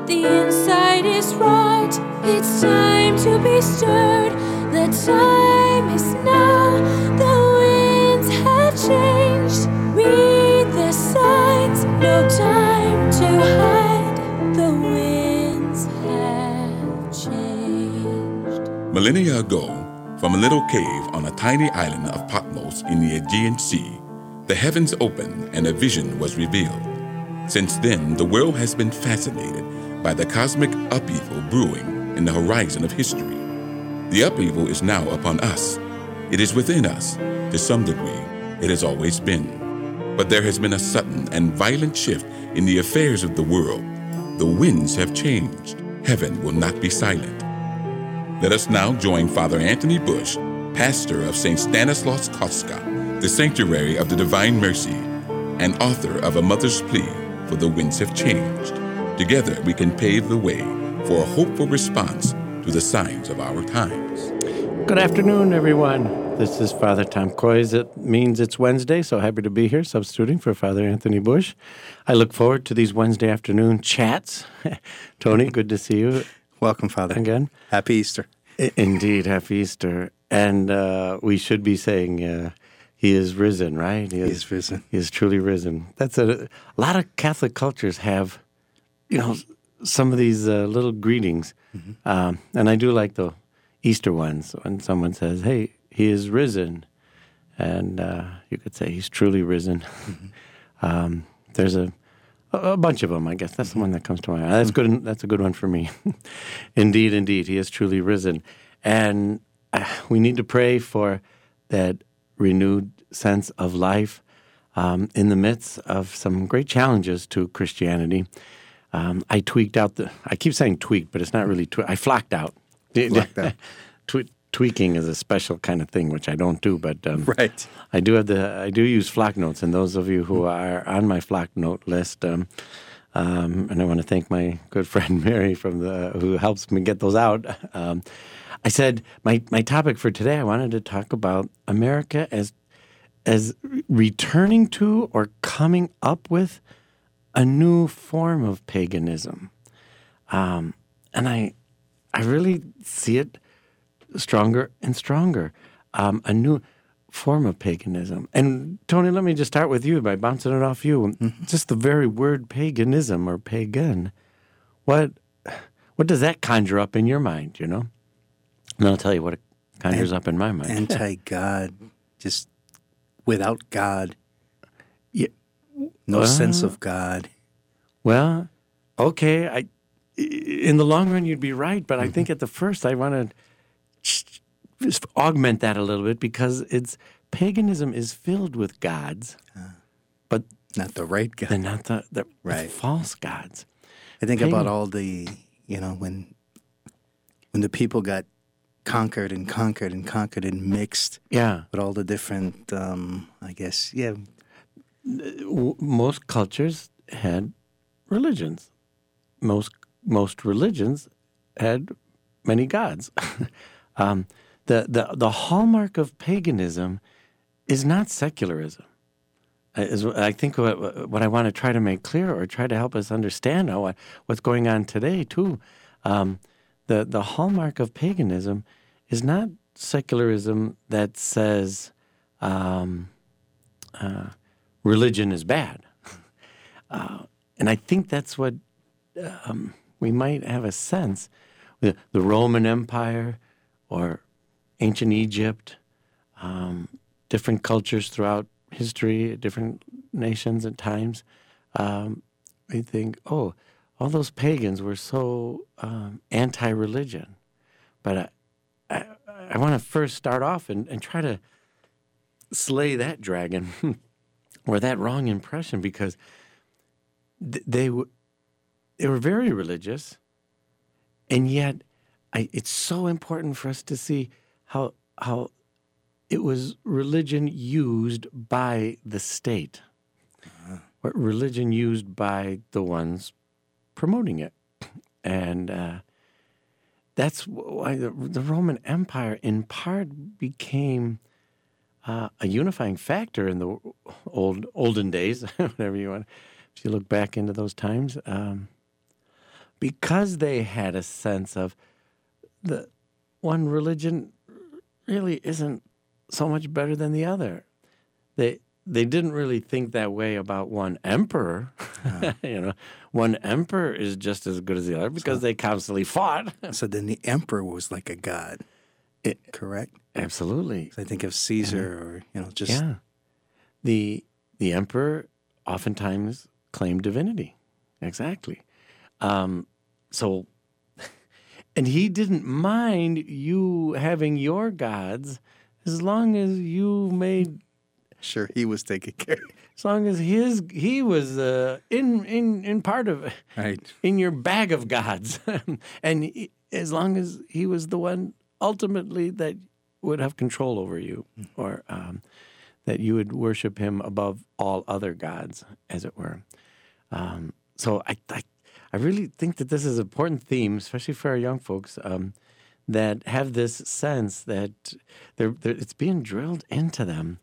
The inside is right, it's time to be stirred. The time is now, the winds have changed. Read the signs, no time to hide. The winds have changed. Millennia ago, from a little cave on a tiny island of Patmos in the Aegean Sea, the heavens opened and a vision was revealed. Since then, the world has been fascinated by the cosmic upheaval brewing in the horizon of history. The upheaval is now upon us. It is within us. To some degree, it has always been. But there has been a sudden and violent shift in the affairs of the world. The winds have changed. Heaven will not be silent. Let us now join Father Anthony Bush, pastor of St. Stanislaus Kostka, the Sanctuary of the Divine Mercy, and author of A Mother's Plea for the Winds Have Changed. Together we can pave the way for a hopeful response to the signs of our times. Good afternoon, everyone. This is Father Tom Kois. It means it's Wednesday, so happy to be here, substituting for Father Anthony Bush. I look forward to these Wednesday afternoon chats. Tony, good to see you. Welcome, Father. Again. Happy Easter. Indeed, happy Easter. And we should be saying he is risen, right? He is risen. He is truly risen. That's a lot of Catholic cultures have, some of these little greetings. Mm-hmm. And I do like the Easter ones when someone says, hey, he is risen. And you could say he's truly risen. Mm-hmm. There's a bunch of them, I guess. That's the one that comes to mind. That's good. That's a good one for me. Indeed, he is truly risen. And we need to pray for that renewed sense of life in the midst of some great challenges to Christianity. I tweaked out I keep saying tweaked, but it's not really I flocked out. Tweaking is a special kind of thing, which I don't do, but right. I do use flock notes, and those of you who are on my flock note list, and I want to thank my good friend Mary who helps me get those out. I said my topic for today, I wanted to talk about America as returning to or coming up with a new form of paganism, and I really see it stronger and stronger, a new form of paganism. And Tony, let me just start with you by bouncing it off you. Mm-hmm. Just the very word paganism or pagan, what does that conjure up in your mind, And I'll tell you what it conjures up in my mind. Anti-God, just without God. Yeah. No sense of God. Well, okay, in the long run you'd be right, but I think at the first I want to just augment that a little bit because paganism is filled with gods, but not the right God. They're not the right. False gods. I think about all the, when the people got conquered and mixed with all the different, Most cultures had religions. Most religions had many gods. The hallmark of paganism is not secularism. I think what I want to try to make clear or try to help us understand what's going on today too. The hallmark of paganism is not secularism that says religion is bad. And I think that's what we might have a sense. The Roman Empire or ancient Egypt, different cultures throughout history, different nations and times, we think, all those pagans were so anti-religion. But I want to first start off and try to slay that dragon or that wrong impression because they were very religious, and yet it's so important for us to see how it was religion used by the state, or religion used by the ones promoting it. And that's why the Roman Empire in part became a unifying factor in the olden days, whatever you want. If you look back into those times, because they had a sense of the one religion really isn't so much better than the other. They didn't really think that way about one emperor. One emperor is just as good as the other because they constantly fought. So then the emperor was like a god, correct? Absolutely. So I think of Caesar The emperor oftentimes claimed divinity. Exactly. So, and he didn't mind you having your gods as long as you made... Sure, he was taking care. As long as he was in part of right in your bag of gods, and as long as he was the one ultimately that would have control over you, or that you would worship him above all other gods, as it were. So I really think that this is an important theme, especially for our young folks, that have this sense that it's being drilled into them.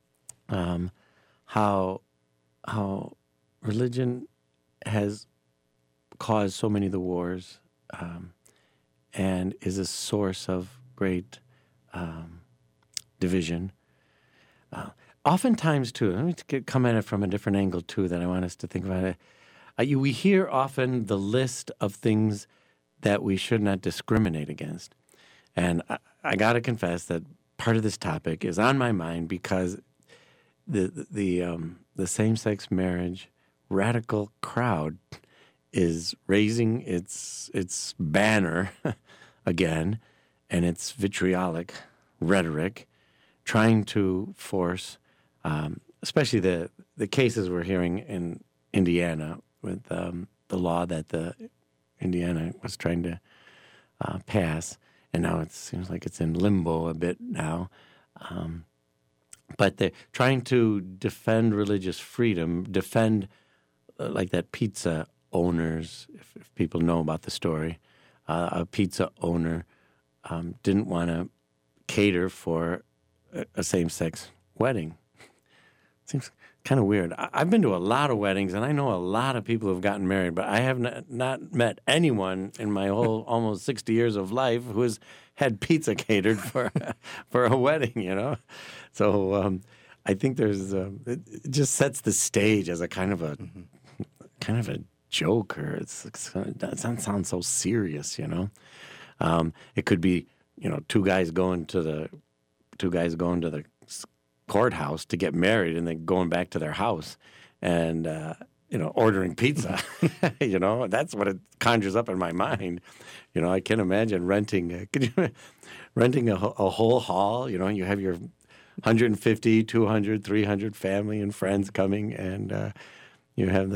How religion has caused so many of the wars, and is a source of great division. Oftentimes, too, let me come at it from a different angle, too, that I want us to think about it. We hear often the list of things that we should not discriminate against. And I got to confess that part of this topic is on my mind because the same-sex marriage radical crowd is raising its banner again, and its vitriolic rhetoric, trying to force, especially the cases we're hearing in Indiana with the law that the Indiana was trying to pass, and now it seems like it's in limbo a bit now. But they're trying to defend religious freedom, defend like that pizza owners, if people know about the story, a pizza owner didn't want to cater for a same-sex wedding. Seems kind of weird. I've been to a lot of weddings, and I know a lot of people who've gotten married, but I have not met anyone in my whole almost 60 years of life who has had pizza catered for a wedding, So I think there's it just sets the stage as a kind of a joke, or it doesn't sound so serious, It could be, two guys going to the courthouse to get married and then going back to their house and ordering pizza. That's what it conjures up in my mind. I can't imagine renting a whole hall. You have your 150, 200, 300 family and friends coming, and you have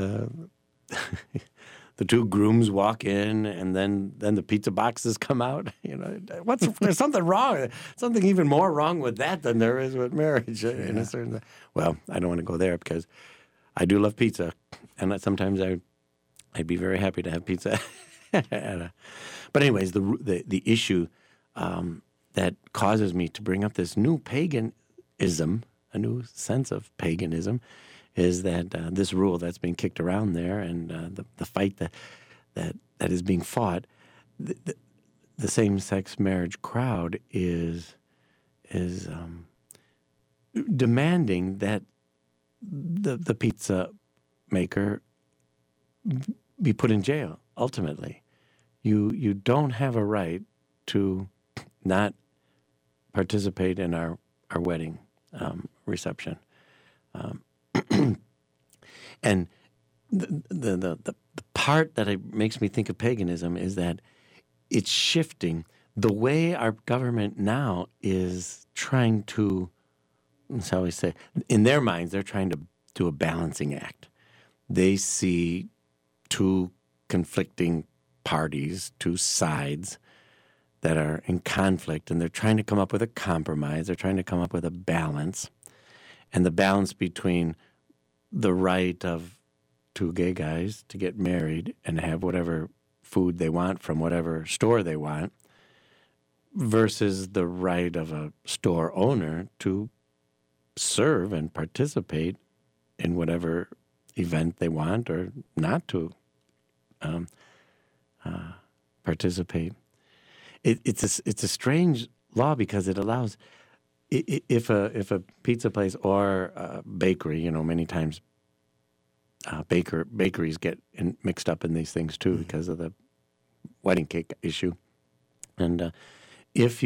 the two grooms walk in, and then the pizza boxes come out. There's something wrong, something even more wrong with that than there is with marriage. In a certain, well, I don't want to go there because I do love pizza, and that sometimes I'd be very happy to have pizza. But anyways, the issue that causes me to bring up this new paganism, a new sense of paganism, is that this rule that's being kicked around there, and the fight that is being fought, the same-sex marriage crowd is demanding that the pizza maker be put in jail. Ultimately, you don't have a right to not participate in our wedding reception. And the part that makes me think of paganism is that it's shifting. The way our government now is trying to, shall we say, in their minds, they're trying to do a balancing act. They see two conflicting parties, two sides that are in conflict, and they're trying to come up with a compromise. They're trying to come up with a balance. And the balance between the right of two gay guys to get married and have whatever food they want from whatever store they want versus the right of a store owner to serve and participate in whatever event they want or not to participate. It's a strange law because it allows if a pizza place or a bakery, many times bakeries get mixed up in these things too because of the wedding cake issue, and if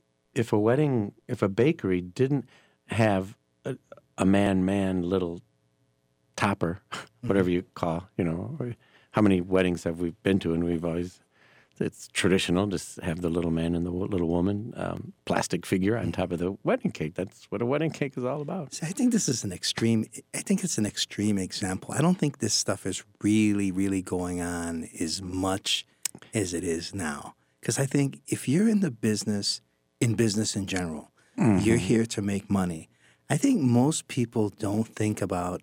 a bakery didn't have a man little topper, whatever you call, how many weddings have we been to, and we've always. It's traditional to have the little man and the little woman plastic figure on top of the wedding cake. That's what a wedding cake is all about. See, I think this is an extreme. I think it's an extreme example. I don't think this stuff is really, really going on as much as it is now. Because I think if you're in business in general, you're here to make money. I think most people don't think about,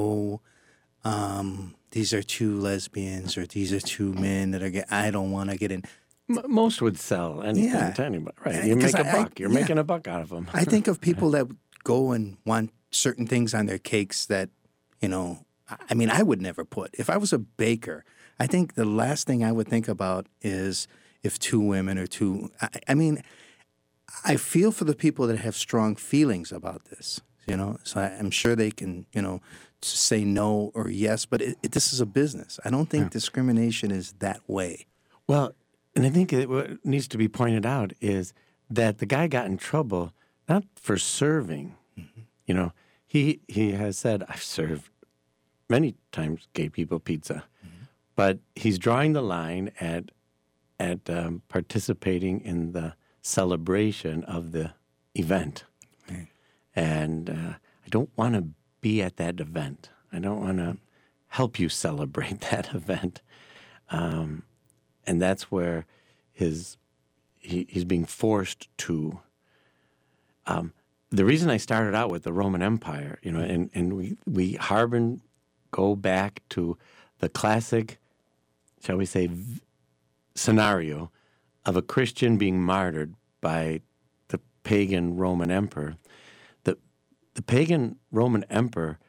these are two lesbians or these are two men that are I don't want to get in. Most would sell anything to anybody. Right. You make a buck. You're making a buck out of them. I think of people that go and want certain things on their cakes that, I would never put. If I was a baker, I think the last thing I would think about is if two women or two. I feel for the people that have strong feelings about this, So I'm sure they can, say no or yes, but this is a business. I don't think discrimination is that way. Well, and I think what needs to be pointed out is that the guy got in trouble not for serving. Mm-hmm. He has said, I've served many times gay people pizza, but he's drawing the line at participating in the celebration of the event. Right. And I don't want to be at that event. I don't want to help you celebrate that event. And that's where he's being forced to. The reason I started out with the Roman Empire, and we go back to the classic, shall we say, scenario of a Christian being martyred by the pagan Roman emperor. The pagan Roman emperor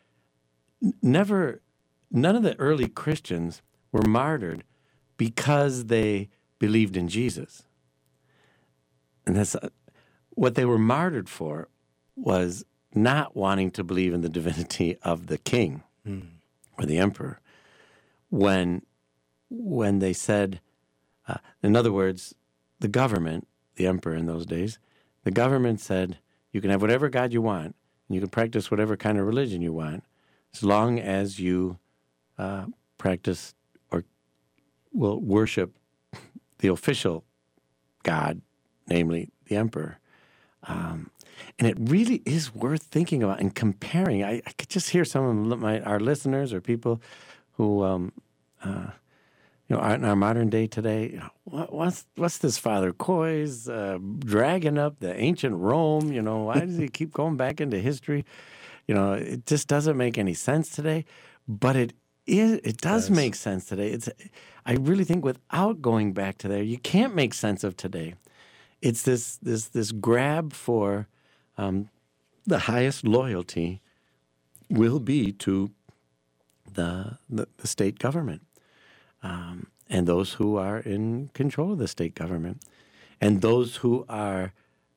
none of the early Christians were martyred because they believed in Jesus. And that's what they were martyred for was not wanting to believe in the divinity of the king or the emperor. When they said, in other words, the government, the emperor in those days, the government said, you can have whatever God you want, and you can practice whatever kind of religion you want, as long as you practice or will worship the official God, namely the emperor. And it really is worth thinking about and comparing. I could just hear some of our listeners or people who are in our modern day today. What's this Father Coy's dragging up the ancient Rome? Why does he keep going back into history? It just doesn't make any sense today. But it does make sense today. I really think without going back to there, you can't make sense of today. It's this grab for the highest loyalty will be to the state government and those who are in control of the state government and those who are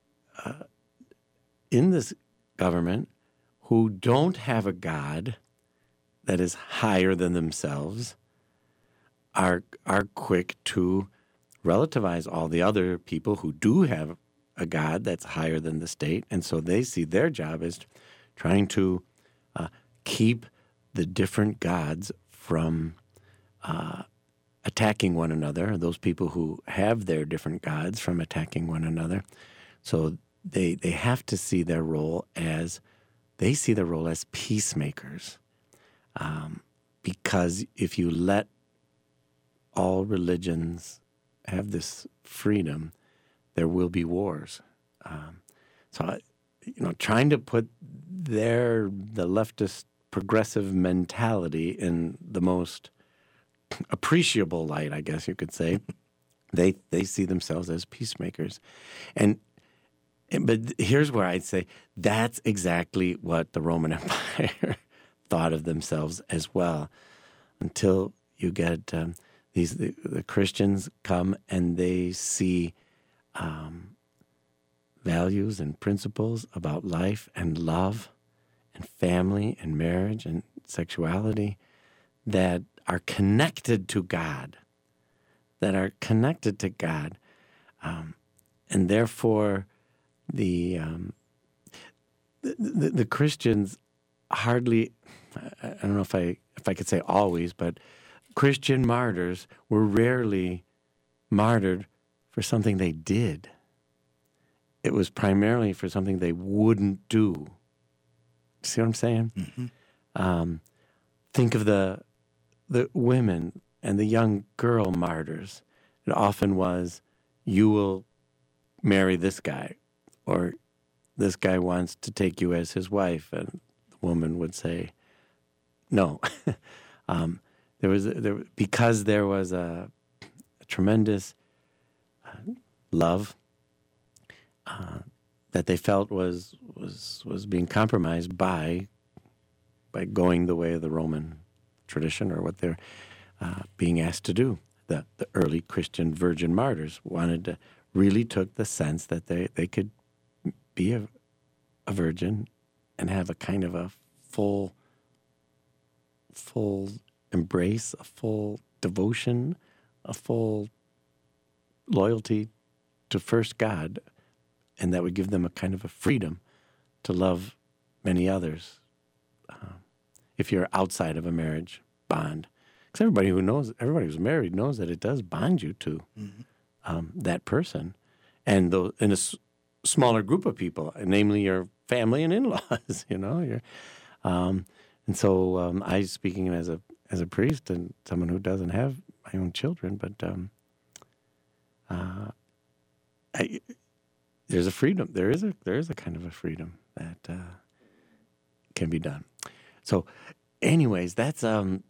in this government who don't have a God that is higher than themselves are quick to relativize all the other people who do have a God that's higher than the state. And so they see their job as trying to keep the different gods from attacking one another, those people who have their different gods from attacking one another. So they have to see their role as peacemakers. Because if you let all religions have this freedom, there will be wars. So, trying to put the leftist progressive mentality in the most appreciable light, I guess you could say, they see themselves as peacemakers. But here's where I'd say that's exactly what the Roman Empire thought of themselves as well, until you get the Christians come and they see values and principles about life and love and family and marriage and sexuality that are connected to God, and therefore the Christians hardly, I don't know if I could say always, but Christian martyrs were rarely martyred for something they did. It was primarily for something they wouldn't do. See what I'm saying? Mm-hmm. Think of the women and the young girl martyrs. It often was, you will marry this guy, or this guy wants to take you as his wife, and the woman would say, no. Because there was a tremendous love that they felt was being compromised by going the way of the Roman tradition, or what they're being asked to do. The early Christian virgin martyrs really took the sense that they could be a virgin and have a kind of a full embrace, a full devotion, a full loyalty to first God, and that would give them a kind of a freedom to love many others if you're outside of a marriage bond. Because everybody who's married knows that it does bond you to that person, and in a smaller group of people, namely your family and in-laws. And so I, speaking as a priest and someone who doesn't have my own children, but there's a freedom. There is a kind of a freedom that can be done. So, anyways, that's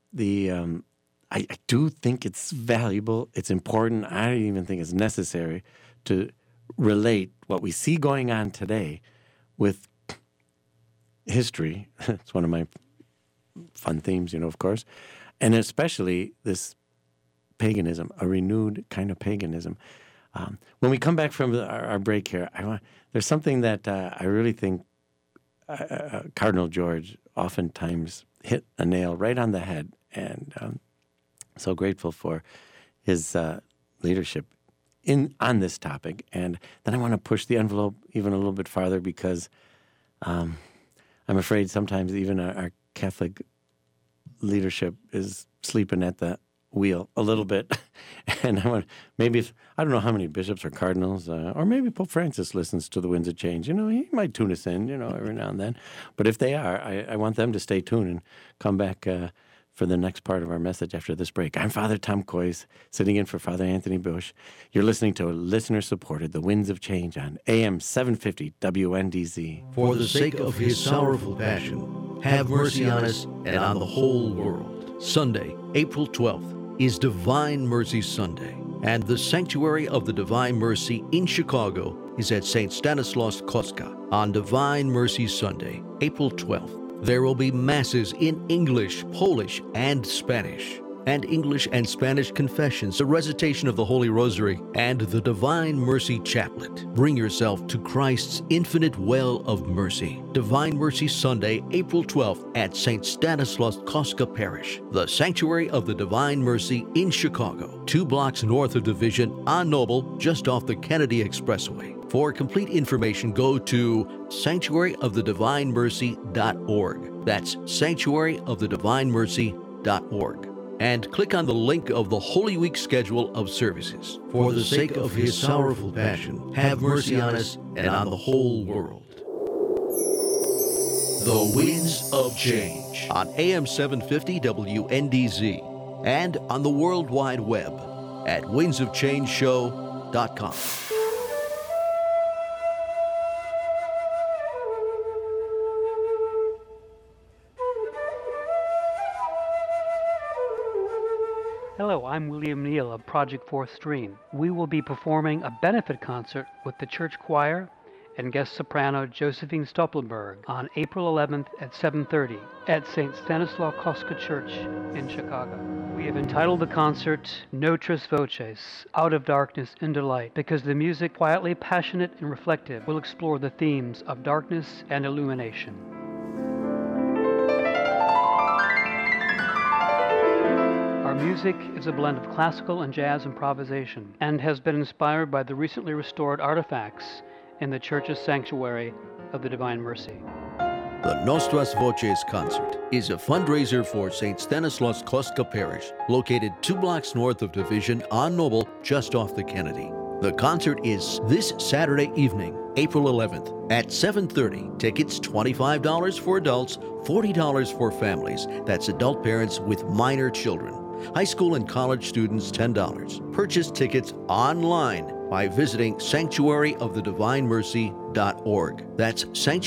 I do think it's valuable. It's important. I even think it's necessary to relate what we see going on today with history. It's one of my fun themes, of course, and especially this paganism, a renewed kind of paganism. When we come back from our break here, there's something that I really think Cardinal George oftentimes hit a nail right on the head, and so grateful for his leadership on this topic. And then I want to push the envelope even a little bit farther, because I'm afraid sometimes even our Catholic leadership is sleeping at the wheel a little bit. And I don't know how many bishops or cardinals, or maybe Pope Francis listens to the Winds of Change. He might tune us in, every now and then. But if they are, I want them to stay tuned and come back for the next part of our message after this break. I'm Father Tom Kois, sitting in for Father Anthony Bush. You're listening to listener-supported The Winds of Change on AM 750 WNDZ. For the sake of his sorrowful passion, have mercy on us and on the whole world. Sunday, April 12th, is Divine Mercy Sunday, and the Sanctuary of the Divine Mercy in Chicago is at St. Stanislaus Kostka on Divine Mercy Sunday, April 12th. There will be masses in English, Polish, and Spanish, and English and Spanish confessions, a recitation of the Holy Rosary, and the Divine Mercy Chaplet. Bring yourself to Christ's infinite well of mercy. Divine Mercy Sunday, April 12th at St. Stanislaus Kostka Parish, the Sanctuary of the Divine Mercy in Chicago, 2 blocks north of Division on Noble, just off the Kennedy Expressway. For complete information, go to sanctuaryofthedivinemercy.org. That's sanctuaryofthedivinemercy.org. And click on the link of the Holy Week schedule of services. For the sake of his sorrowful passion, have mercy on us and on the whole world. The Winds of Change on AM 750 WNDZ and on the World Wide Web at windsofchangeshow.com. Hello, I'm William Neal of Project Fourth Stream. We will be performing a benefit concert with the church choir and guest soprano Josephine Stoppelberg on April 11th at 7:30 at St. Stanislaus Kostka Church in Chicago. We have entitled the concert Notres Voces, Out of Darkness into Light, because the music, quietly passionate and reflective, will explore the themes of darkness and illumination. Our music is a blend of classical and jazz improvisation and has been inspired by the recently restored artifacts in the church's sanctuary of the Divine Mercy. The Nostras Voces concert is a fundraiser for St. Stanislaus Kostka Parish, located 2 blocks north of Division on Noble, just off the Kennedy. The concert is this Saturday evening, April 11th at 7:30. Tickets $25 for adults, $40 for families. That's adult parents with minor children. High school and college students, $10. Purchase tickets online by visiting sanctuaryofthedivinemercy.org. That's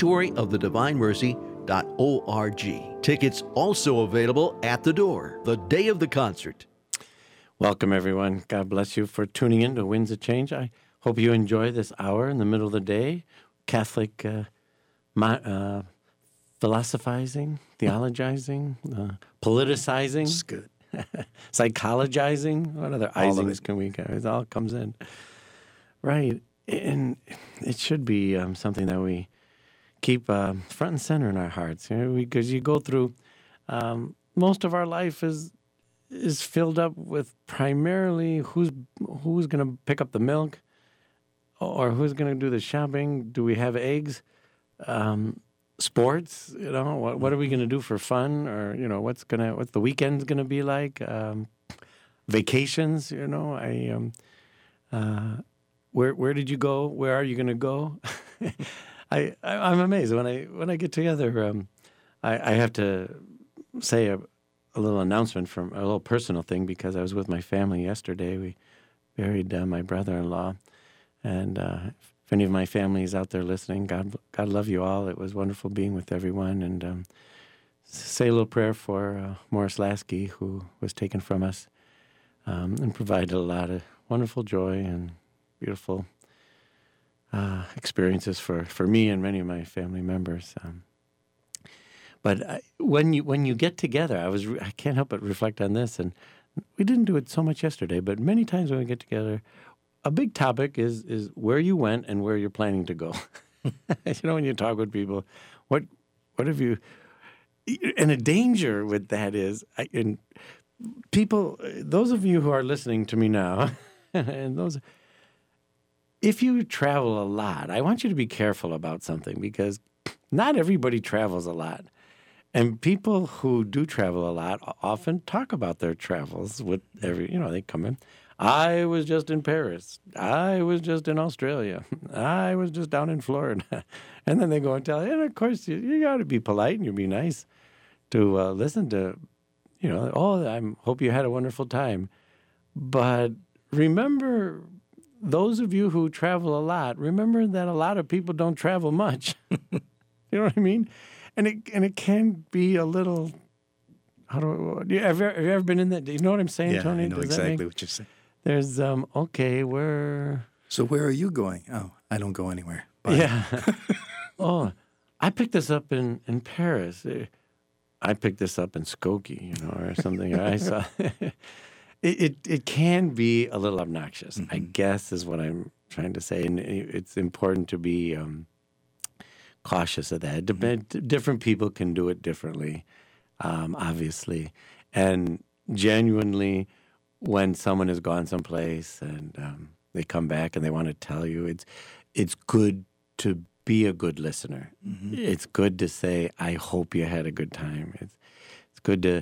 sanctuaryofthedivinemercy.org. Tickets also available at the door the day of the concert. Welcome, everyone. God bless you for tuning in to Winds of Change. I hope you enjoy this hour in the middle of the day. Catholic philosophizing, theologizing, politicizing. It's good. Psychologizing. What other isings can we get? It all comes in. Right. And it should be something that we keep front and center in our hearts. Because you go through, most of our life is filled up with primarily who's going to pick up the milk or who's going to do the shopping. Do we have eggs? Sports, what are we going to do for fun, or what's the weekend's going to be like? Vacations, where did you go? Where are you going to go? I'm amazed when I get together. I have to say a little announcement from a little personal thing, because I was with my family yesterday. We buried my brother-in-law, and if any of my family is out there listening, God love you all. It was wonderful being with everyone. And say a little prayer for Morris Lasky, who was taken from us and provided a lot of wonderful joy and beautiful experiences for me and many of my family members. But when you get together, I can't help but reflect on this. And we didn't do it so much yesterday, but many times when we get together, a big topic is where you went and where you're planning to go. When you talk with people, what have you? And a danger with that is, and people, those of you who are listening to me now, and if you travel a lot, I want you to be careful about something, because not everybody travels a lot. And people who do travel a lot often talk about their travels with they come in. I was just in Paris. I was just in Australia. I was just down in Florida. And then they go and tell you. And of course, you got to be polite and you be nice to listen to, I hope you had a wonderful time. But remember, those of you who travel a lot, remember that a lot of people don't travel much. You know what I mean? And it can be a little, have you ever been in that? Do you know what I'm saying, yeah, Tony? I know exactly what you're saying. There's, where... So where are you going? Oh, I don't go anywhere. Bye. Yeah. Oh, I picked this up in Paris. I picked this up in Skokie, or something. I saw... It can be a little obnoxious, I guess, is what I'm trying to say. And it's important to be cautious of that. Different people can do it differently, obviously. And genuinely... when someone has gone someplace and they come back and they want to tell you, it's good to be a good listener. Mm-hmm. It's good to say, I hope you had a good time. It's good to,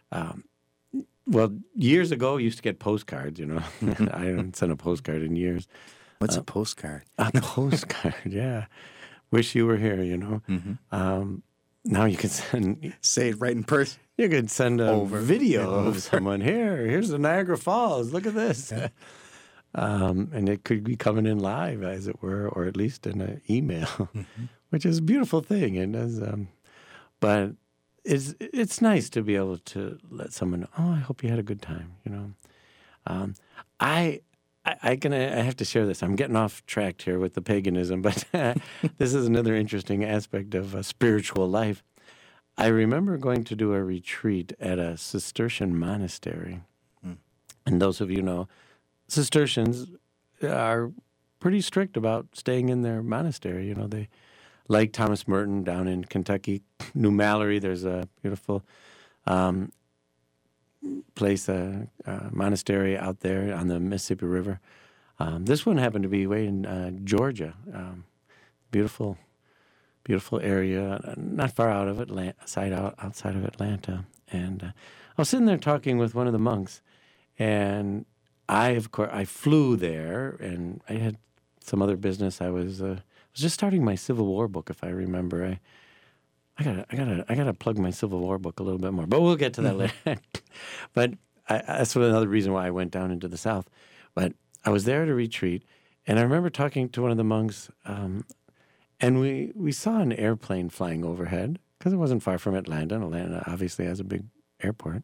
years ago, I used to get postcards, I haven't sent a postcard in years. What's a postcard? A postcard, yeah. Wish you were here, Mm-hmm. Now you can say it right in person. You could send a video of someone. Here's the Niagara Falls. Look at this. Yeah. And it could be coming in live, as it were, or at least in an email, which is a beautiful thing. It does, but it's nice to be able to let someone know, I hope you had a good time, I I have to share this. I'm getting off track here with the paganism, but this is another interesting aspect of a spiritual life. I remember going to do a retreat at a Cistercian monastery. And those of you know, Cistercians are pretty strict about staying in their monastery. You know, they, like Thomas Merton down in Kentucky, New Mallory, there's a beautiful place, a monastery out there on the Mississippi River. This one happened to be way in Georgia. Beautiful area, not far out of Atlanta, outside of Atlanta. And I was sitting there talking with one of the monks, and I flew there, and I had some other business. I was just starting my Civil War book, if I remember. I gotta plug my Civil War book a little bit more, but we'll get to that later. But that's another reason why I went down into the South. But I was there at a retreat, and I remember talking to one of the monks, and we saw an airplane flying overhead because it wasn't far from Atlanta, and Atlanta obviously has a big airport.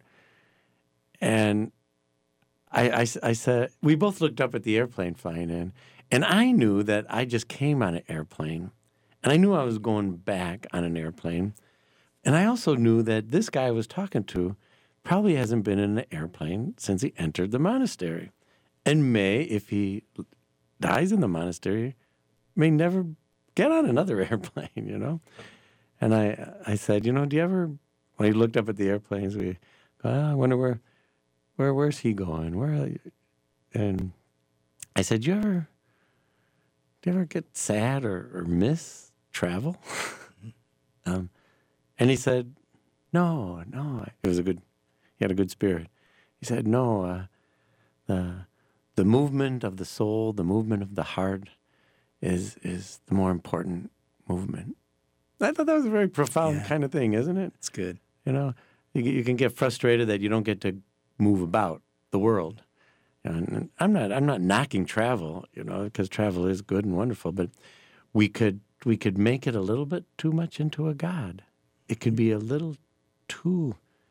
And I said, we both looked up at the airplane flying in, and I knew that I just came on an airplane, and I knew I was going back on an airplane, and I also knew that this guy I was talking to probably hasn't been in an airplane since he entered the monastery, and may, if he dies in the monastery, may never get on another airplane, you know? And I said, you know, do you ever, when he looked up at the airplanes, we go, I wonder where's he going? And I said, do you ever get sad or miss travel? And he said, no. He had a good spirit. He said, no, the movement of the soul, the movement of the heart is the more important movement. I thought that was a very profound kind of thing, isn't it? It's good. You know, you can get frustrated that you don't get to move about the world. And I'm not knocking travel, you know, because travel is good and wonderful, but we could make it a little bit too much into a god. It could be a little too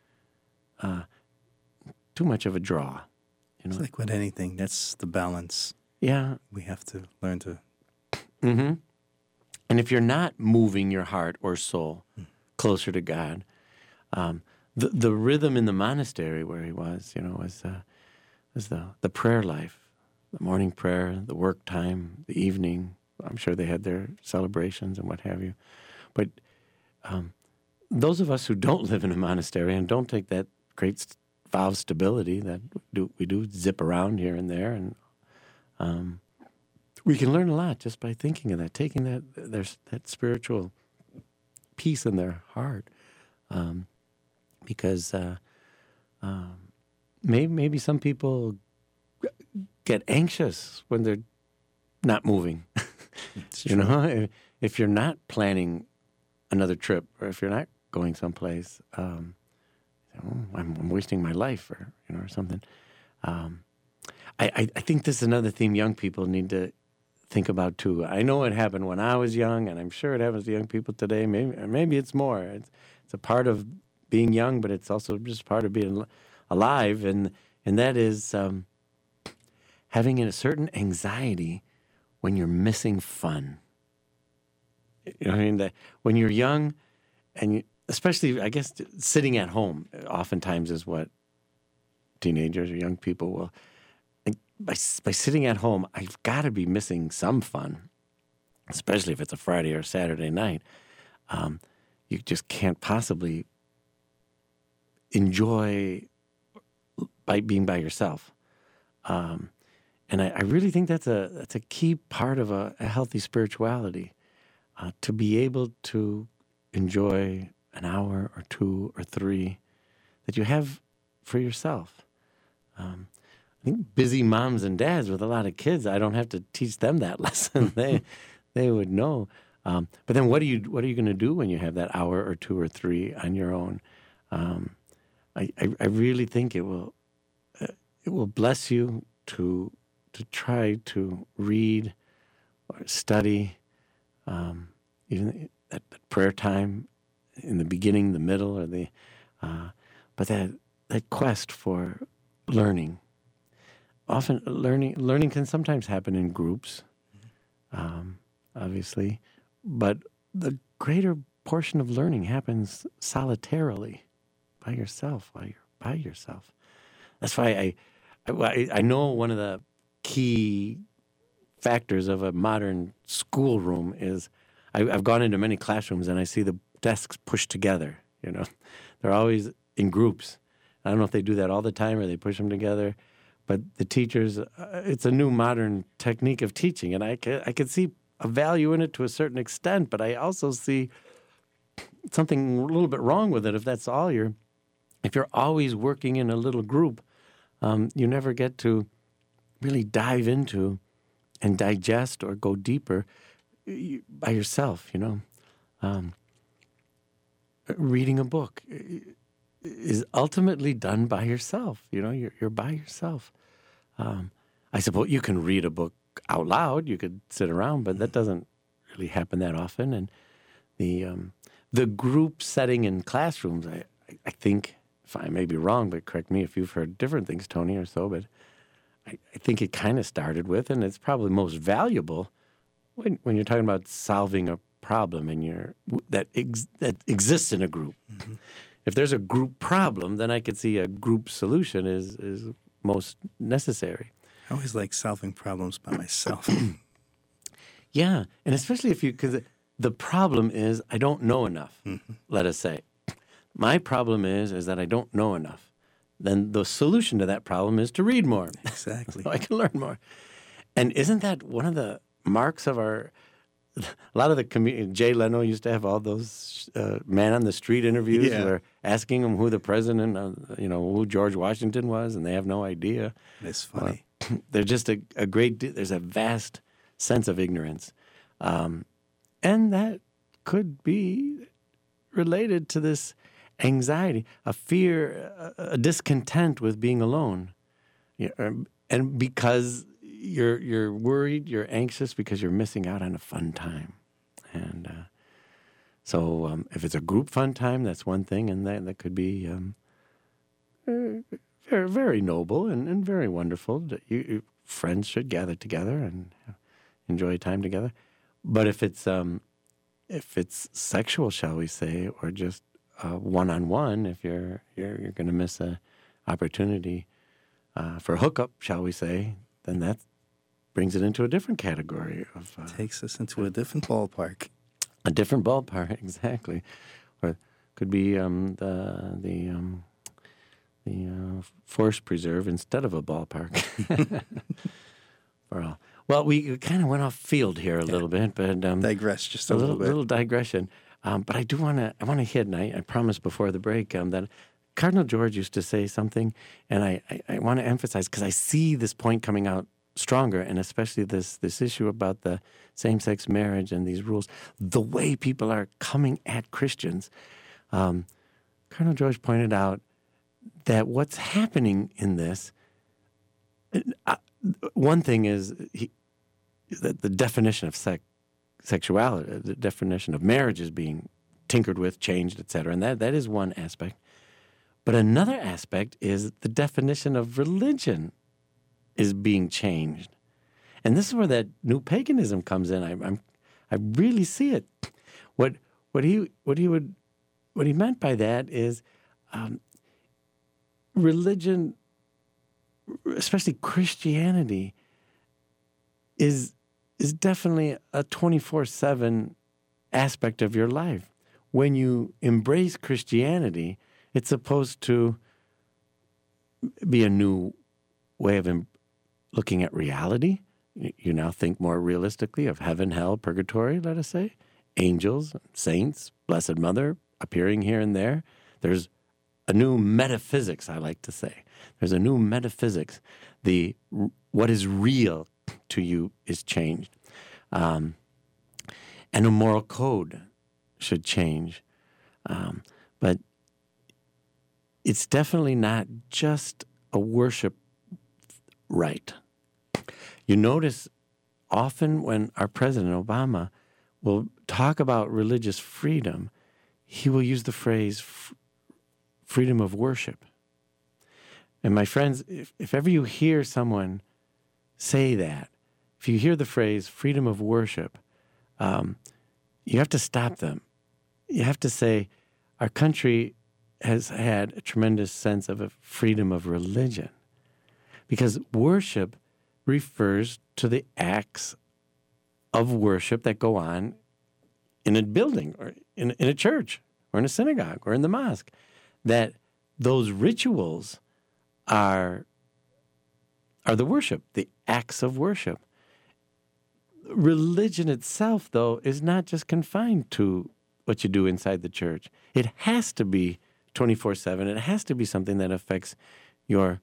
much of a draw. You know? It's like with anything, that's the balance. Yeah. We have to learn to. Mm-hmm. And if you're not moving your heart or soul closer to God, the rhythm in the monastery where he was, you know, was the prayer life, the morning prayer, the work time, the evening. I'm sure they had their celebrations and what have you. But those of us who don't live in a monastery and don't take that great vow of stability that we do zip around here and there, and we can learn a lot just by thinking of that, taking that spiritual peace in their heart, because maybe some people get anxious when they're not moving. You know, if you're not planning another trip, or if you're not going someplace, I'm wasting my life, or something. I think this is another theme young people need to think about too. I know it happened when I was young, and I'm sure it happens to young people today. Maybe it's more. It's a part of being young, but it's also just part of being alive, and that is having a certain anxiety when you're missing fun. You know what I mean? That when you're young, and especially, I guess, sitting at home oftentimes is what teenagers or young people will. By sitting at home, I've got to be missing some fun, especially if it's a Friday or Saturday night. You just can't possibly enjoy by being by yourself. And I really think that's a key part of a healthy spirituality, to be able to enjoy an hour or two or three that you have for yourself. I think busy moms and dads with a lot of kids, I don't have to teach them that lesson. They would know. But then what are you going to do when you have that hour or two or three on your own? I really think it will bless you to try to read or study, even at prayer time in the beginning, the middle, or but that quest for learning. often learning can sometimes happen in groups, obviously, but the greater portion of learning happens solitarily, by yourself, while you're by yourself. That's why I know one of the key factors of a modern schoolroom is I've gone into many classrooms and I see the desks pushed together. They're always in groups. I don't know if they do that all the time or they push them together, but the teachers, it's a new modern technique of teaching, and I could see a value in it to a certain extent, but I also see something a little bit wrong with it if you're always working in a little group. You never get to really dive into and digest or go deeper by yourself, Reading a book is ultimately done by yourself. You're by yourself. I suppose you can read a book out loud. You could sit around, but that doesn't really happen that often. And the group setting in classrooms, I think, if I may be wrong, but correct me if you've heard different things, Tony, or so, but I think it kind of started with, and it's probably most valuable when you're talking about solving a problem that exists in a group. Mm-hmm. If there's a group problem, then I could see a group solution is most necessary. I always like solving problems by myself. Yeah, and especially because the problem is I don't know enough, let us say. My problem is that I don't know enough. Then the solution to that problem is to read more. Exactly. So I can learn more. And isn't that one of the marks of a lot of the community? Jay Leno used to have all those man on the street interviews where asking him who the president, who George Washington was, and they have no idea. It's funny. They're just there's a vast sense of ignorance. And that could be related to this anxiety, a fear, a discontent with being alone. And because you're worried, you're anxious because you're missing out on a fun time. And so if it's a group fun time, that's one thing, and that could be very, very noble and very wonderful. Friends should gather together and enjoy time together. But if it's sexual, shall we say, or just one-on-one, if you're going to miss an opportunity for a hookup, shall we say, then that brings it into a different category of takes us into a different ballpark. A different ballpark, exactly. Or could be the forest preserve instead of a ballpark. For all. Well, we kind of went off field here a little bit, but digress just a little bit. Little digression. But I do want to hit, and I promised before the break that Cardinal George used to say something, and I want to emphasize because I see this point coming out stronger, and especially this issue about the same-sex marriage and these rules, the way people are coming at Christians. Cardinal George pointed out that what's happening in this, one thing is that the definition of sexuality, the definition of marriage is being tinkered with, changed, etc., and that is one aspect. But another aspect is the definition of religion is being changed. And this is where that new paganism comes in. I really see it. What he meant by that is religion, especially Christianity, is definitely a 24/7 aspect of your life. When you embrace Christianity, it's supposed to be a new way of looking at reality. You now think more realistically of heaven, hell, purgatory, let us say, angels, saints, Blessed Mother appearing here and there. There's a new metaphysics, I like to say. There's a new metaphysics. What is real to you is changed. And a moral code should change. But it's definitely not just a worship rite. You notice often when our President Obama will talk about religious freedom, he will use the phrase freedom of worship. And my friends, if ever you hear someone say that, if you hear the phrase freedom of worship, you have to stop them. You have to say, our country has had a tremendous sense of a freedom of religion, because worship refers to the acts of worship that go on in a building or in a church or in a synagogue or in the mosque, that those rituals are the worship, the acts of worship. Religion itself, though, is not just confined to what you do inside the church. It has to be 24/7. It has to be something that affects your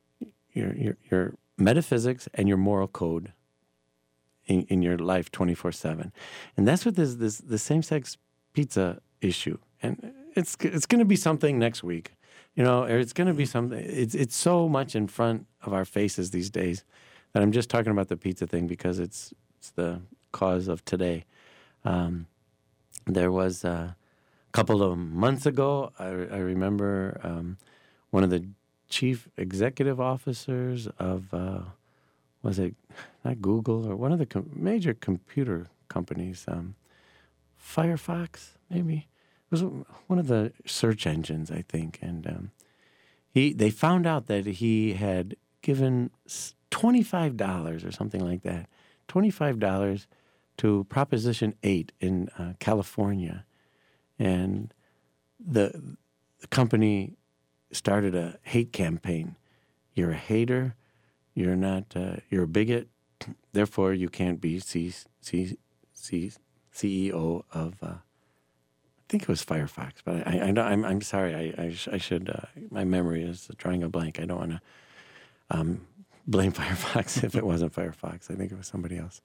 metaphysics and your moral code in your life 24/7. And that's what the same-sex pizza issue. And it's going to be something next week. Or it's going to be something. It's so much in front of our faces these days that I'm just talking about the pizza thing because it's the cause of today. There was a couple of months ago, I remember one of the chief executive officers of, was it not Google, or one of the major computer companies, Firefox, maybe? It was one of the search engines, I think. And they found out that he had given $25 or something like that, $25 to Proposition 8 in California. And the company started a hate campaign. You're a hater. You're not. You're a bigot. Therefore, you can't be CEO of. I think it was Firefox, but I'm sorry. I should. My memory is drawing a blank. I don't want to blame Firefox if it wasn't Firefox. I think it was somebody else.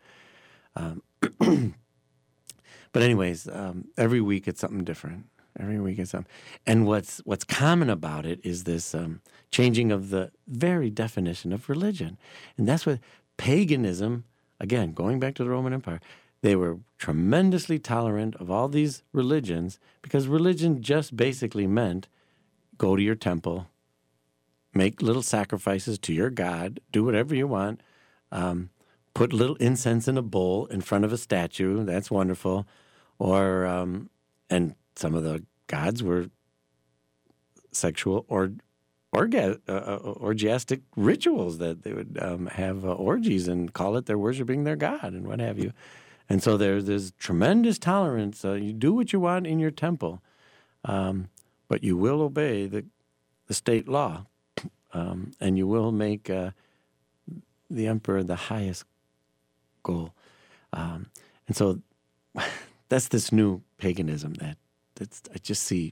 But anyways, every week it's something different. Every week it's something. And what's common about it is this changing of the very definition of religion. And that's what paganism, again, going back to the Roman Empire, they were tremendously tolerant of all these religions because religion just basically meant go to your temple, make little sacrifices to your God, do whatever you want, put little incense in a bowl in front of a statue. That's wonderful. Or, and some of the gods were sexual or orgiastic rituals that they would have orgies and call it they're worshiping their God and what have you. And so there's tremendous tolerance. You do what you want in your temple, but you will obey the state law, and you will make the emperor the highest goal. And so that's this new paganism that I just see.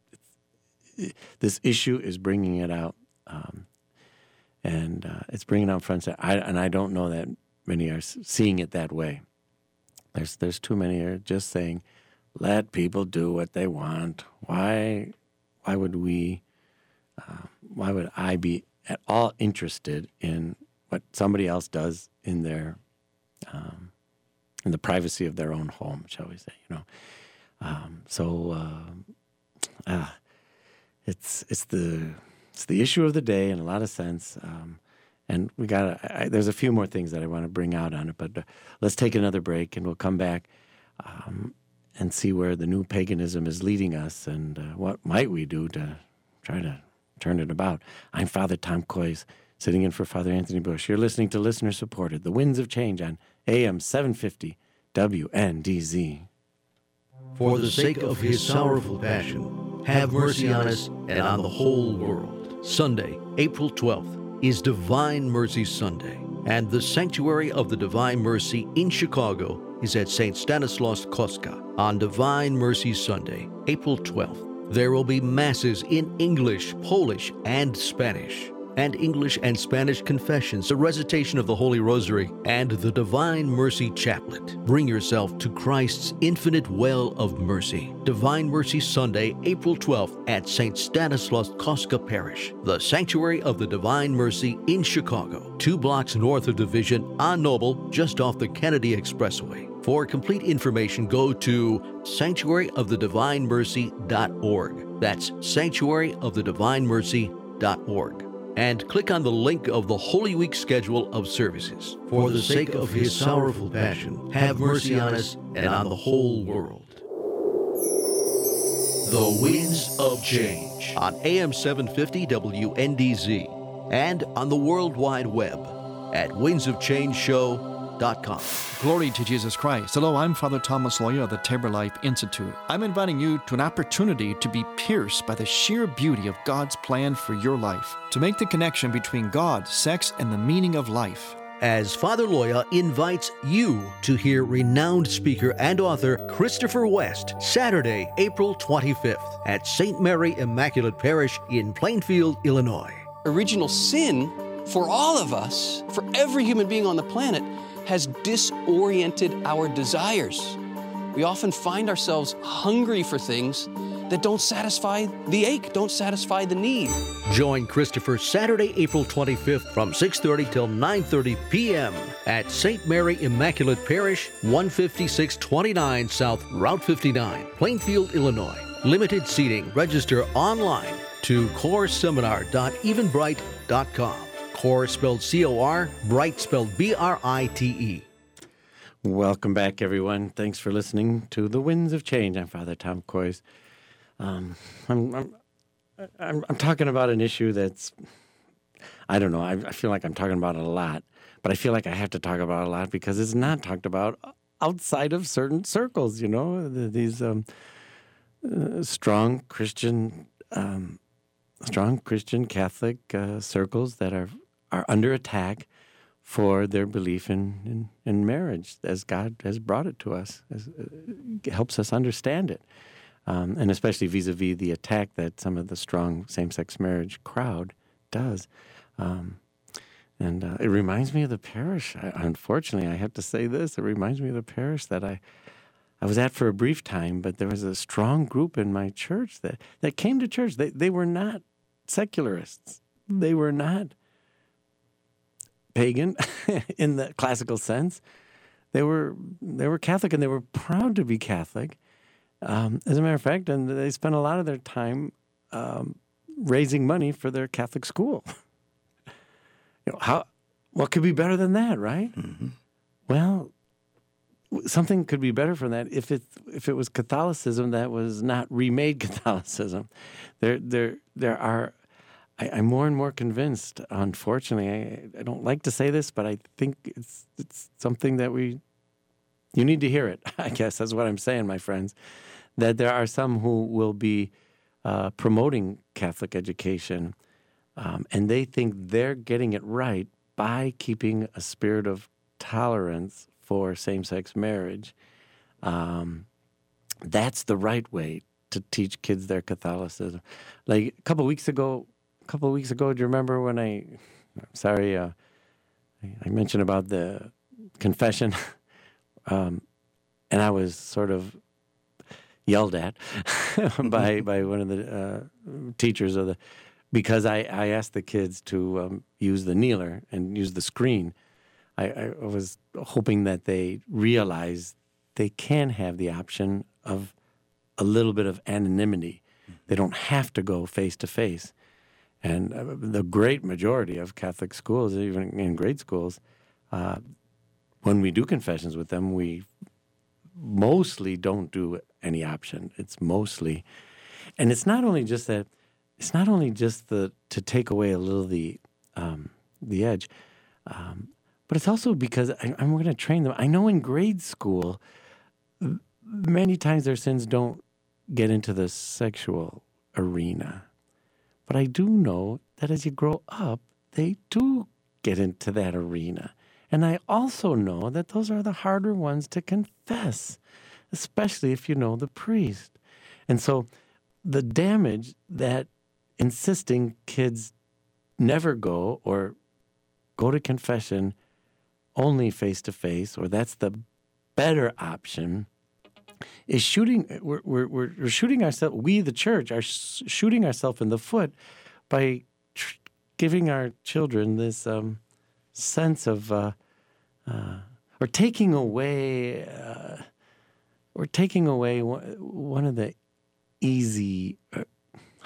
This issue is bringing it out, and it's bringing it out front. And I don't know that many are seeing it that way. There's too many are just saying, let people do what they want. Why would we? Why would I be at all interested in what somebody else does in their in the privacy of their own home, shall we say? It's the issue of the day in a lot of sense. And we there's a few more things that I want to bring out on it, but let's take another break and we'll come back and see where the new paganism is leading us and what might we do to try to turn it about. I'm Father Tom Kois, sitting in for Father Anthony Bush. You're listening to Listener Supported, The Winds of Change on AM 750 WNDZ. For the sake of his sorrowful passion, have mercy on us and on the whole world. Sunday, April 12th, is Divine Mercy Sunday, and the Sanctuary of the Divine Mercy in Chicago is at St. Stanislaus Kostka on Divine Mercy Sunday, April 12th. There will be masses in English, Polish, and Spanish, and English and Spanish confessions, the recitation of the Holy Rosary, and the Divine Mercy Chaplet. Bring yourself to Christ's infinite well of mercy. Divine Mercy Sunday, April 12th at St. Stanislaus Kostka Parish, the Sanctuary of the Divine Mercy in Chicago, 2 blocks north of Division on Noble, just off the Kennedy Expressway. For complete information, go to sanctuaryofthedivinemercy.org. That's sanctuaryofthedivinemercy.org. and click on the link of the Holy Week schedule of services. For the sake of his sorrowful passion, have mercy on us and on the whole world. The Winds of Change on AM 750 WNDZ and on the World Wide Web at windsofchangeshow.com. Glory to Jesus Christ. Hello, I'm Father Thomas Loya of the Tabor Life Institute. I'm inviting you to an opportunity to be pierced by the sheer beauty of God's plan for your life, to make the connection between God, sex, and the meaning of life. As Father Loya invites you to hear renowned speaker and author Christopher West, Saturday, April 25th at St. Mary Immaculate Parish in Plainfield, Illinois. Original sin for all of us, for every human being on the planet, has disoriented our desires. We often find ourselves hungry for things that don't satisfy the ache, don't satisfy the need. Join Christopher Saturday, April 25th from 6:30 till 9:30 p.m. at St. Mary Immaculate Parish, 15629 South Route 59, Plainfield, Illinois. Limited seating. Register online to coreseminar.eventbrite.com. Core spelled C-O-R, Bright spelled B-R-I-T-E. Welcome back, everyone. Thanks for listening to The Winds of Change. I'm Father Tom Coys. I'm talking about an issue that's, I don't know, I feel like I'm talking about it a lot, but I feel like I have to talk about it a lot because it's not talked about outside of certain circles, you know, these strong Christian Catholic circles that are under attack for their belief in marriage as God has brought it to us, it helps us understand it. And especially vis-a-vis the attack that some of the strong same-sex marriage crowd does. And it reminds me of the parish. Unfortunately, I have to say this. It reminds me of the parish that I was at for a brief time, but there was a strong group in my church that came to church. They were not secularists. They were not pagan in the classical sense. They were Catholic, and they were proud to be Catholic. As a matter of fact, and they spent a lot of their time raising money for their Catholic school. What could be better than that, right? Mm-hmm. Well, something could be better from that if it was Catholicism that was not remade Catholicism. I'm more and more convinced. Unfortunately, I don't like to say this, but I think it's something that you need to hear it. I guess that's what I'm saying, my friends. That there are some who will be promoting Catholic education, and they think they're getting it right by keeping a spirit of tolerance for same-sex marriage. That's the right way to teach kids their Catholicism. Like a couple of weeks ago, do you remember when I mentioned about the confession, and I was sort of yelled at by one of the teachers because I asked the kids to use the kneeler and use the screen. I was hoping that they realize they can have the option of a little bit of anonymity. They don't have to go face to face. And the great majority of Catholic schools, even in grade schools, when we do confessions with them, we mostly don't do any option. It's mostly, and it's not only just that. It's not only just to take away a little the edge, but it's also because I'm going to train them. I know in grade school, many times their sins don't get into the sexual arena, but I do know that as you grow up, they do get into that arena. And I also know that those are the harder ones to confess, especially if you know the priest. And so the damage that insisting kids never go or go to confession only face-to-face, or that's the better option, is we're shooting ourselves, we the church are shooting ourselves in the foot by giving our children this sense of, or taking away one of the easy,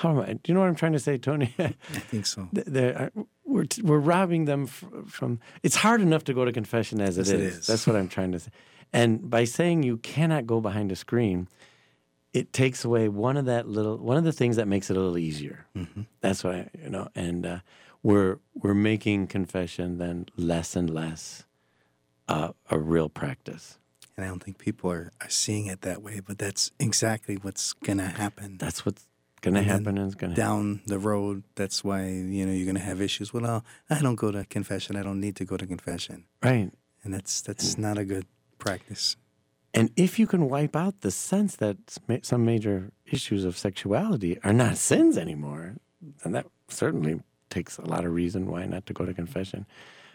Do you know what I'm trying to say, Tony? I think so. We're robbing them from. It's hard enough to go to confession as it is. That's what I'm trying to say. And by saying you cannot go behind a screen, it takes away one of the things that makes it a little easier. Mm-hmm. That's what and we're making confession then less and less a real practice. And I don't think people are seeing it that way, but that's exactly what's going to happen. That's what's going to happen, and it's going to down the road. That's why you're going to have issues. Well, I don't go to confession. I don't need to go to confession. Right. And that's not a good practice. And if you can wipe out the sense that some major issues of sexuality are not sins anymore, then that certainly takes a lot of reason why not to go to confession.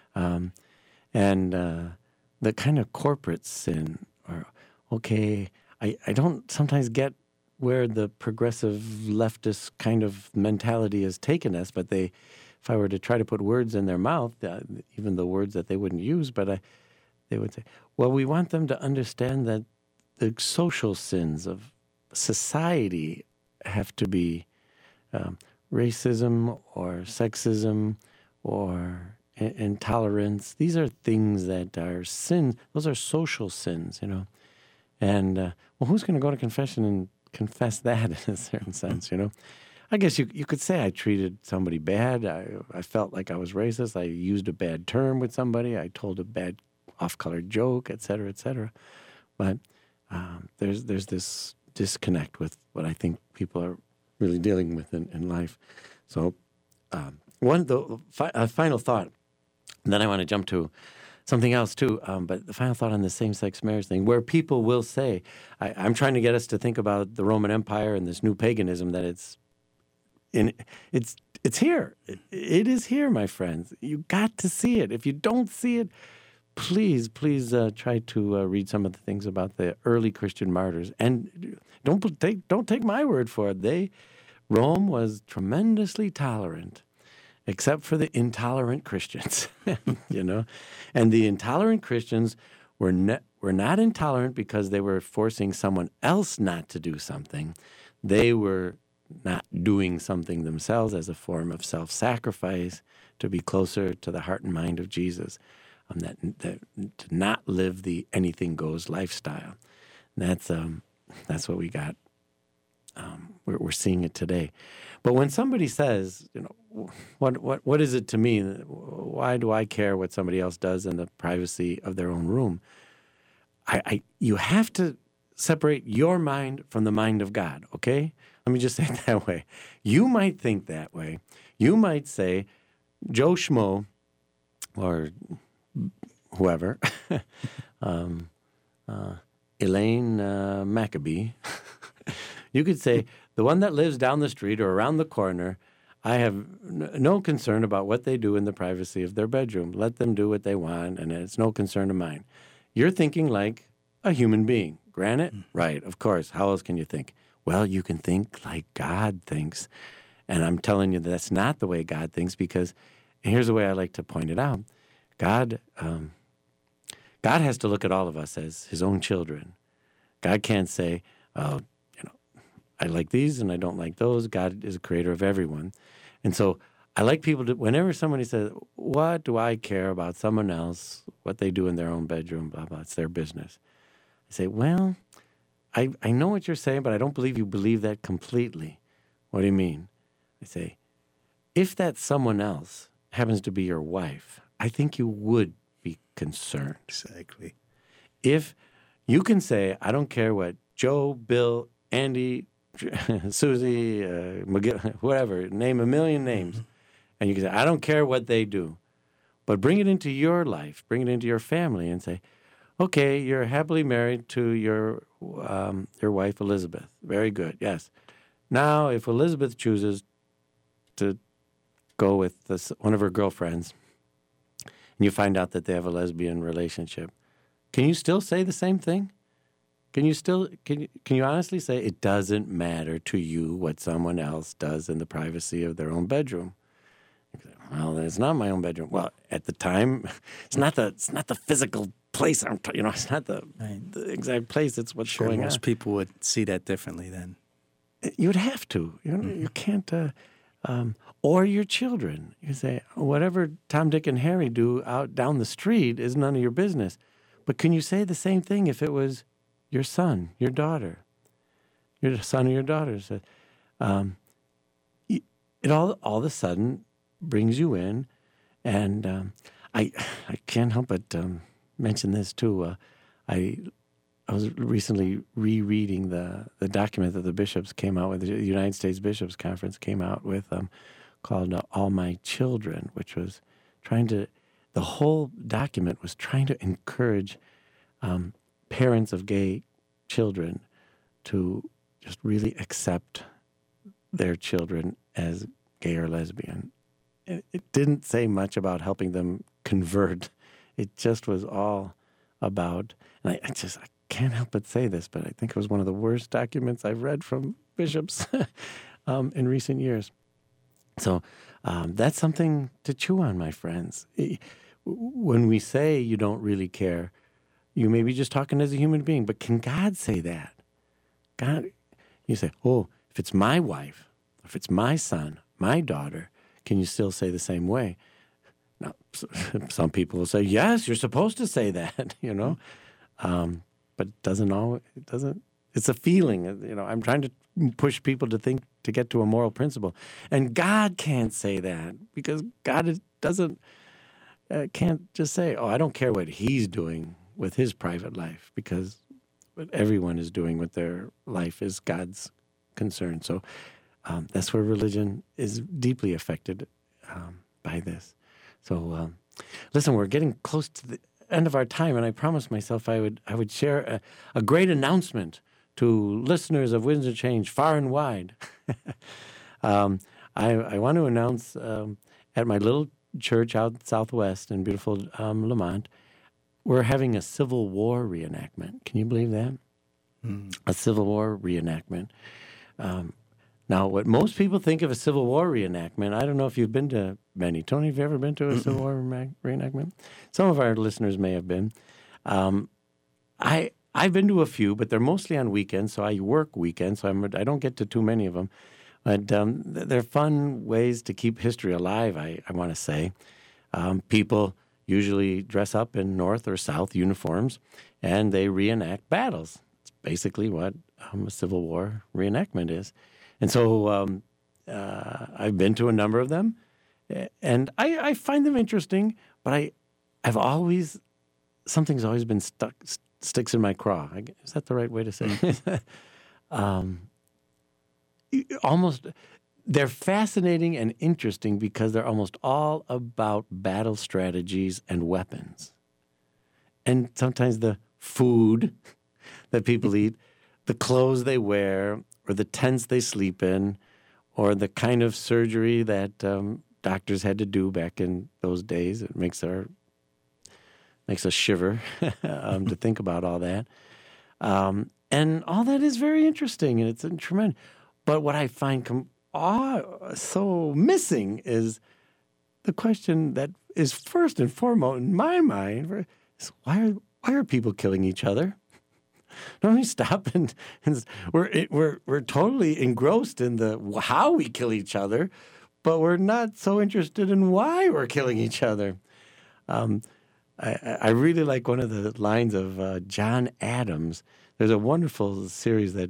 The kind of corporate sin, or, okay, I don't sometimes get where the progressive leftist kind of mentality has taken us, but if I were to try to put words in their mouth, even the words that they wouldn't use, but they would say, well, we want them to understand that the social sins of society have to be racism or sexism or intolerance. These are things that are sins. Those are social sins, And, well, who's going to go to confession and confess that in a certain sense, I guess you could say I treated somebody bad. I felt like I was racist. I used a bad term with somebody. I told a bad off-color joke, et cetera, et cetera. But there's this disconnect with what I think people are really dealing with in life. So final thought, and then I want to jump to something else too, but the final thought on the same-sex marriage thing, where people will say, I'm trying to get us to think about the Roman Empire and this new paganism, that it's here. It is here, my friends. You got to see it. If you don't see it, please try to read some of the things about the early Christian martyrs, and don't take my word for it. Rome was tremendously tolerant, except for the intolerant Christians, And the intolerant Christians were not intolerant because they were forcing someone else not to do something. They were not doing something themselves as a form of self-sacrifice to be closer to the heart and mind of Jesus. To not live the anything goes lifestyle. That's what we got. We're seeing it today. But when somebody says, what is it to me? Why do I care what somebody else does in the privacy of their own room? You have to separate your mind from the mind of God, okay? Let me just say it that way. You might think that way. You might say, Joe Schmo, or whoever, Elaine Maccabee, you could say, the one that lives down the street or around the corner, I have no concern about what they do in the privacy of their bedroom. Let them do what they want, and it's no concern of mine. You're thinking like a human being. Granted? Right, of course. How else can you think? Well, you can think like God thinks. And I'm telling you that's not the way God thinks, because here's the way I like to point it out. God has to look at all of us as his own children. God can't say, I like these and I don't like those. God is a creator of everyone. And so I like people to, whenever somebody says, what do I care about someone else, what they do in their own bedroom, blah, blah, it's their business. I say, well, I know what you're saying, but I don't believe you believe that completely. What do you mean? I say, if that someone else happens to be your wife, I think you would be concerned. Exactly. If you can say, I don't care what Joe, Bill, Andy, Susie, McGill, whatever, name a million names, and you can say, I don't care what they do, but bring it into your life, bring it into your family, and say, okay, you're happily married to your wife, Elizabeth. Very good, yes. Now, if Elizabeth chooses to go with one of her girlfriends, and you find out that they have a lesbian relationship, can you still say the same thing? Can you honestly say it doesn't matter to you what someone else does in the privacy of their own bedroom? Well, it's not my own bedroom. Well, at the time, it's not the physical place. It's not the exact place. It's what's going on. Most people would see that differently then. You would have to. You can't. Or your children. You say, whatever Tom, Dick, and Harry do out down the street is none of your business. But can you say the same thing if it was your son, your daughter, your son or your daughter? So, it all of a sudden brings you in, and I can't help but mention this too. I was recently rereading the document that the bishops came out with, the United States Bishops Conference came out with, called All My Children, which was the whole document was trying to encourage parents of gay children to just really accept their children as gay or lesbian. It didn't say much about helping them convert. It just was all about, and I can't help but say this, but I think it was one of the worst documents I've read from bishops in recent years. So that's something to chew on, my friends. When we say you don't really care, you may be just talking as a human being, but can God say that? God, you say, oh, if it's my wife, if it's my son, my daughter, can you still say the same way? Now, some people will say, yes, you're supposed to say that, but it doesn't, it's a feeling, I'm trying to push people to think, to get to a moral principle. And God can't say that because God can't just say, oh, I don't care what he's doing with his private life, because what everyone is doing with their life is God's concern. So that's where religion is deeply affected by this. So listen, we're getting close to the end of our time, and I promised myself I would share a great announcement to listeners of Winds of Change far and wide. I want to announce at my little church out southwest in beautiful Lamont, we're having a Civil War reenactment. Can you believe that? A Civil War reenactment. Now, what most people think of a Civil War reenactment, I don't know if you've been to many. Tony, have you ever been to a Civil War reenactment? Some of our listeners may have been. I've been to a few, but they're mostly on weekends, so I work weekends, so I don't get to too many of them. But they're fun ways to keep history alive, I want to say. People usually dress up in North or South uniforms, and they reenact battles. It's basically what a Civil War reenactment is. And so I've been to a number of them, and I find them interesting, but something's always been sticks in my craw. Is that the right way to say it? They're fascinating and interesting because they're almost all about battle strategies and weapons. And sometimes the food that people eat, the clothes they wear, or the tents they sleep in, or the kind of surgery that doctors had to do back in those days. It makes us shiver to think about all that. And all that is very interesting, and it's tremendous. But what I find so missing is the question that is first and foremost in my mind is why are people killing each other? Don't we stop and we're totally engrossed in the how we kill each other, but we're not so interested in why we're killing each other. I really like one of the lines of John Adams. There's a wonderful series that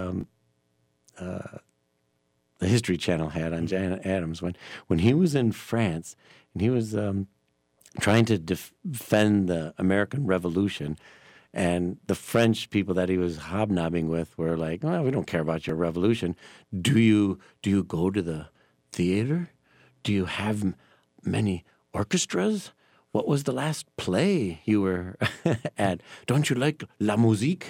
the History Channel had on John Adams when he was in France and he was trying to defend the American Revolution. And the French people that he was hobnobbing with were like, well, we don't care about your revolution. Do you go to the theater? Do you have many orchestras? What was the last play you were at? Don't you like la musique?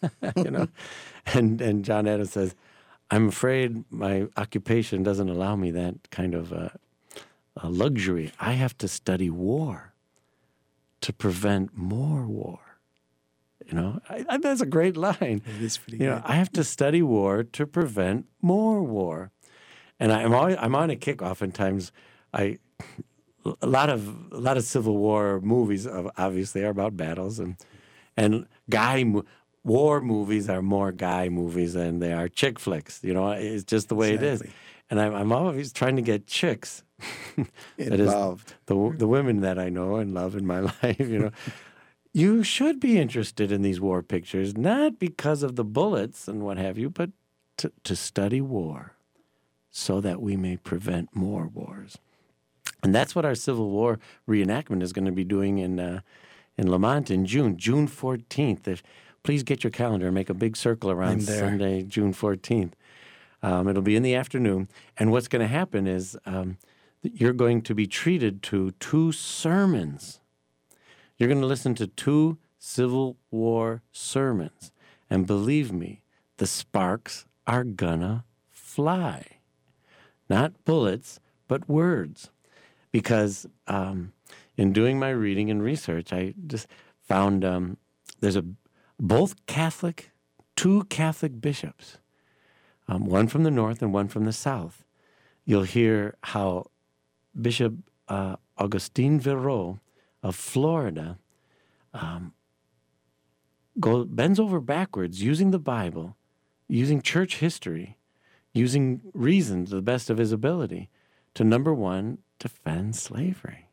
And John Adams says, I'm afraid my occupation doesn't allow me that kind of a luxury. I have to study war to prevent more war. That's a great line. It is pretty good. I have to study war to prevent more war. And I'm on a kick oftentimes. A lot of Civil War movies obviously are about battles and war movies are more guy movies than they are chick flicks. It's just the way it is. And I'm always trying to get chicks involved. The women that I know and love in my life, You should be interested in these war pictures, not because of the bullets and what have you, but to study war so that we may prevent more wars. And that's what our Civil War reenactment is going to be doing in Lamont in June 14th. Please get your calendar and make a big circle around Sunday, June 14th. It'll be in the afternoon. And what's going to happen is you're going to be treated to 2 sermons. You're going to listen to 2 Civil War sermons. And believe me, the sparks are gonna fly. Not bullets, but words. Because in doing my reading and research, I just found there's 2 Catholic bishops, one from the north and one from the south. You'll hear how Bishop Augustine Verreau of Florida bends over backwards using the Bible, using church history, using reason to the best of his ability to, number one, defend slavery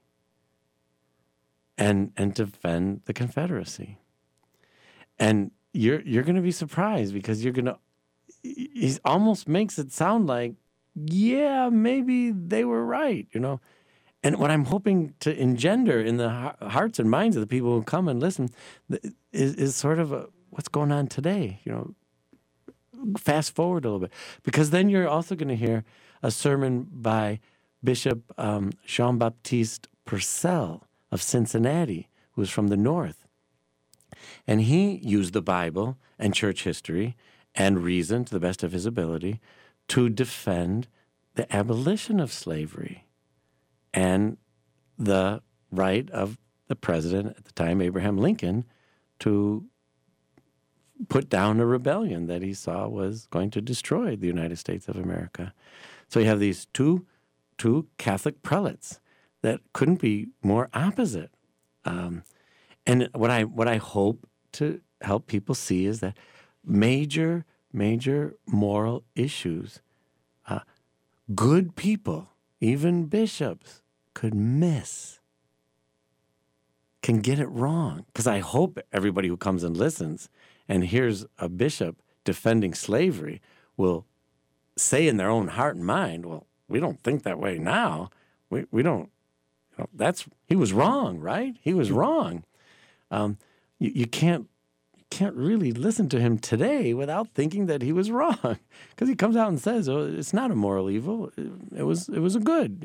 and defend the Confederacy. And you're going to be surprised because he almost makes it sound like, yeah, maybe they were right, And what I'm hoping to engender in the hearts and minds of the people who come and listen is sort of what's going on today, Fast forward a little bit. Because then you're also going to hear a sermon by Bishop Jean-Baptiste Purcell of Cincinnati, who is from the north. And he used the Bible and church history and reason to the best of his ability to defend the abolition of slavery and the right of the president at the time, Abraham Lincoln, to put down a rebellion that he saw was going to destroy the United States of America. So you have these two Catholic prelates that couldn't be more opposite. And what I hope to help people see is that major moral issues, good people, even bishops, could miss, can get it wrong. Because I hope everybody who comes and listens and hears a bishop defending slavery will say in their own heart and mind, well, we don't think that way now. We don't, he was wrong, right? He was wrong. You can't really listen to him today without thinking that he was wrong, because he comes out and says, "Oh, it's not a moral evil. It was a good."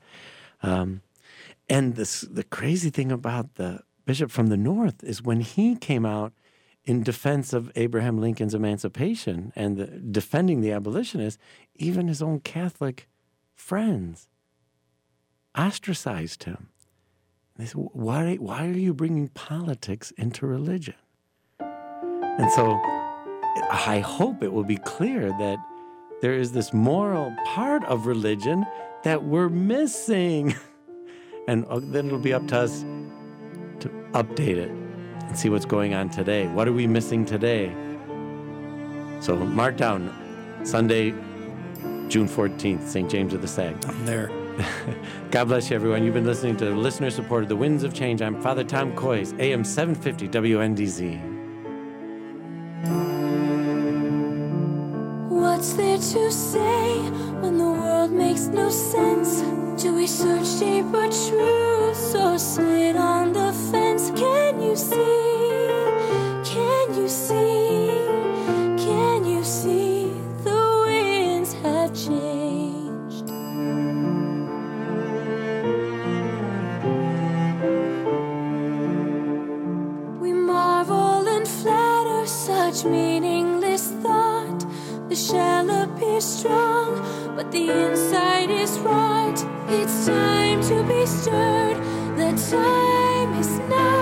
And the crazy thing about the bishop from the north is when he came out in defense of Abraham Lincoln's emancipation and defending the abolitionists, even his own Catholic friends ostracized him. They said, "Why are you bringing politics into religion?" And so I hope it will be clear that there is this moral part of religion that we're missing. And then it'll be up to us to update it and see what's going on today. What are we missing today? So mark down Sunday, June 14th, St. James of the Sag. I'm there. God bless you, everyone. You've been listening to listener-supported The Winds of Change. I'm Father Tom Kois, AM 750 WNDZ. What's there to say when the world makes no sense? Do we search deeper truths or sit on the fence? Can you see? Can you see? Can you see the winds have changed? We marvel and flatter such meaningless thought. The shell appears strong, but the inside is right. It's time to be stirred. The time is now.